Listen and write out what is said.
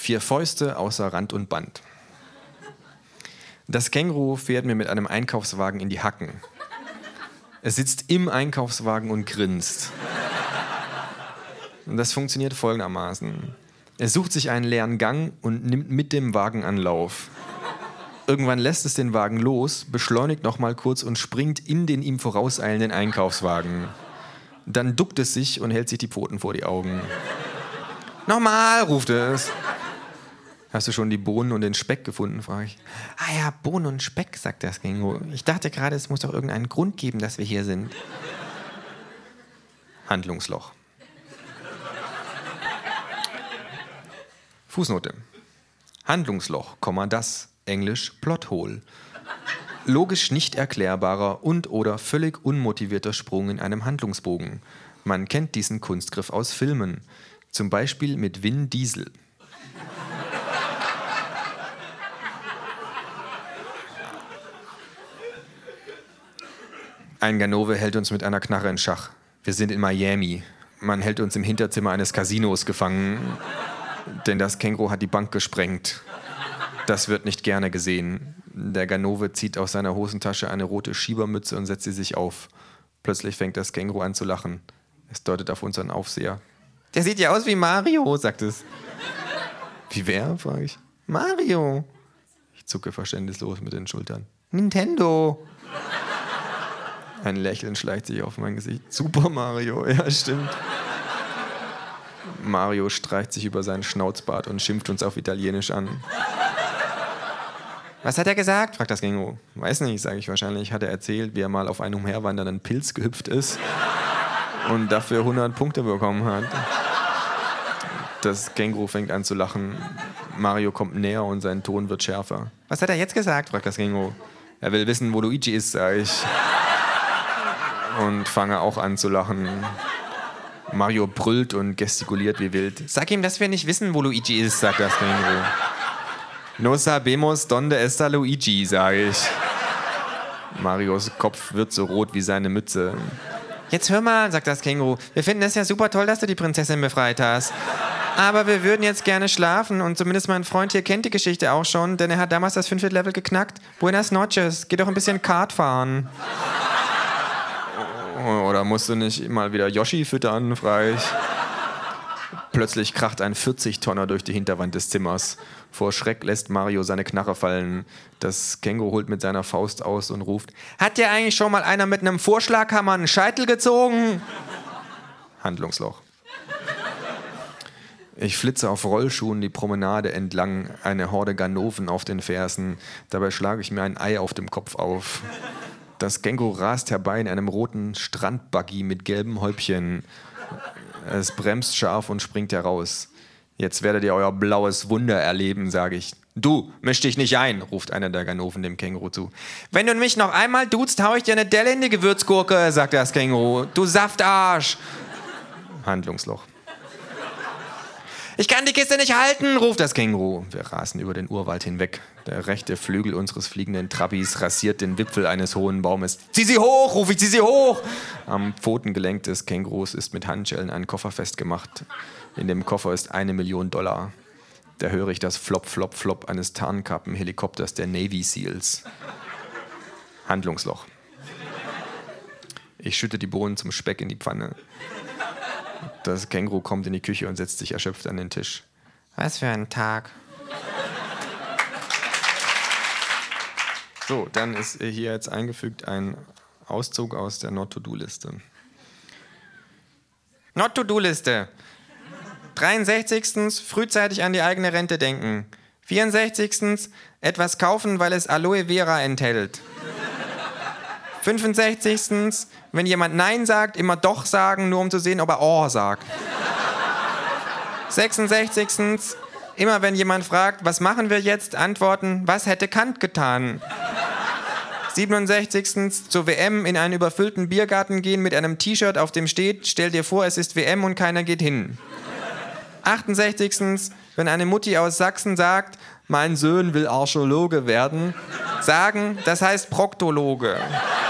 4 Fäuste außer Rand und Band. Das Känguru fährt mir mit einem Einkaufswagen in die Hacken. Es sitzt im Einkaufswagen und grinst. Und das funktioniert folgendermaßen. Es sucht sich einen leeren Gang und nimmt mit dem Wagen Anlauf. Irgendwann lässt es den Wagen los, beschleunigt noch mal kurz und springt in den ihm vorauseilenden Einkaufswagen. Dann duckt es sich und hält sich die Pfoten vor die Augen. Nochmal, ruft es. Hast du schon die Bohnen und den Speck gefunden, frage ich. Ah ja, Bohnen und Speck, sagt das Känguru. Ich dachte gerade, es muss doch irgendeinen Grund geben, dass wir hier sind. Handlungsloch. Fußnote. Handlungsloch, das, Englisch Plothole. Logisch nicht erklärbarer und oder völlig unmotivierter Sprung in einem Handlungsbogen. Man kennt diesen Kunstgriff aus Filmen. Zum Beispiel mit Vin Diesel. Ein Ganove hält uns mit einer Knarre in Schach. Wir sind in Miami. Man hält uns im Hinterzimmer eines Casinos gefangen, denn das Känguru hat die Bank gesprengt. Das wird nicht gerne gesehen. Der Ganove zieht aus seiner Hosentasche eine rote Schiebermütze und setzt sie sich auf. Plötzlich fängt das Känguru an zu lachen. Es deutet auf unseren Aufseher. Der sieht ja aus wie Mario, sagt es. Wie wer, frage ich. Mario. Ich zucke verständnislos mit den Schultern. Nintendo. Ein Lächeln schleicht sich auf mein Gesicht. Super Mario, ja stimmt. Mario streicht sich über seinen Schnauzbart und schimpft uns auf Italienisch an. Was hat er gesagt? Fragt das Känguru. Weiß nicht, sage ich wahrscheinlich. Hat er erzählt, wie er mal auf einen umherwandernden Pilz gehüpft ist und dafür 100 Punkte bekommen hat. Das Känguru fängt an zu lachen. Mario kommt näher und sein Ton wird schärfer. Was hat er jetzt gesagt? Fragt das Känguru. Er will wissen, wo Luigi ist, sage ich. Und fange auch an zu lachen. Mario brüllt und gestikuliert wie wild. Sag ihm, dass wir nicht wissen, wo Luigi ist, sagt das Känguru. No sabemos donde está Luigi, sage ich. Marios Kopf wird so rot wie seine Mütze. Jetzt hör mal, sagt das Känguru. Wir finden es ja super toll, dass du die Prinzessin befreit hast. Aber wir würden jetzt gerne schlafen und zumindest mein Freund hier kennt die Geschichte auch schon, denn er hat damals das 5. Level geknackt. Buenas noches, geh doch ein bisschen Kart fahren. Oder musst du nicht mal wieder Yoshi füttern, frage ich. Plötzlich kracht ein 40-Tonner durch die Hinterwand des Zimmers. Vor Schreck lässt Mario seine Knarre fallen. Das Känguru holt mit seiner Faust aus und ruft: Hat dir eigentlich schon mal einer mit einem Vorschlaghammer einen Scheitel gezogen? Handlungsloch. Ich flitze auf Rollschuhen die Promenade entlang, eine Horde Ganoven auf den Fersen. Dabei schlage ich mir ein Ei auf dem Kopf auf. Das Känguru rast herbei in einem roten Strandbuggy mit gelbem Häubchen. Es bremst scharf und springt heraus. Jetzt werdet ihr euer blaues Wunder erleben, sage ich. Du, misch dich nicht ein, ruft einer der Ganoven dem Känguru zu. Wenn du mich noch einmal duzt, hau ich dir eine Delle in die Gewürzgurke, sagt das Känguru. Du Saftarsch. Handlungsloch. Ich kann die Kiste nicht halten, ruft das Känguru. Wir rasen über den Urwald hinweg. Der rechte Flügel unseres fliegenden Trabis rasiert den Wipfel eines hohen Baumes. Zieh sie hoch, ruf ich, zieh sie hoch! Am Pfotengelenk des Kängurus ist mit Handschellen ein Koffer festgemacht. In dem Koffer ist $1 Million. Da höre ich das Flop, Flop, Flop eines Tarnkappenhelikopters der Navy Seals. Handlungsloch. Ich schütte die Bohnen zum Speck in die Pfanne. Das Känguru kommt in die Küche und setzt sich erschöpft an den Tisch. Was für ein Tag. So, dann ist hier jetzt eingefügt ein Auszug aus der Not-to-Do-Liste. Not-to-Do-Liste. 63. Frühzeitig an die eigene Rente denken. 64. Etwas kaufen, weil es Aloe Vera enthält. 65. Wenn jemand Nein sagt, immer Doch sagen, nur um zu sehen, ob er Oh sagt. 66. Immer wenn jemand fragt, was machen wir jetzt, antworten, was hätte Kant getan? 67. Zur WM in einen überfüllten Biergarten gehen mit einem T-Shirt, auf dem steht, stell dir vor, es ist WM und keiner geht hin. 68. Wenn eine Mutti aus Sachsen sagt, mein Sohn will Archäologe werden, sagen, das heißt Proktologe.